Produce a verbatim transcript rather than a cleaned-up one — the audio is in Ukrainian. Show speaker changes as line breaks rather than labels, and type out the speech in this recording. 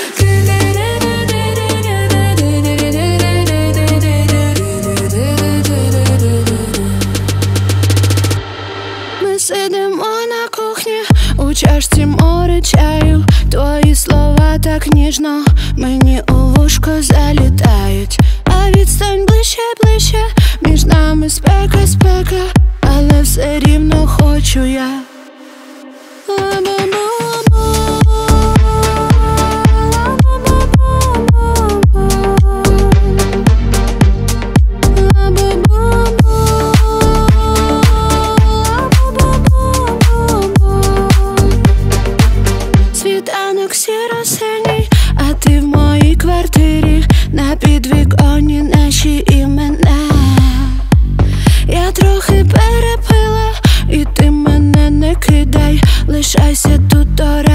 Ми сидимо на кухні, у чашці море чаю. Твої слова так ніжно мені у вушко залітають. А відстань ближче, ближче, між нами спека, спека, але все рівно хочу я. Світанок сіро-синій, а ти в моїй квартирі, на підвіконні наші імена. Я трохи перепила, і ти мене не кидай, лишайся тут до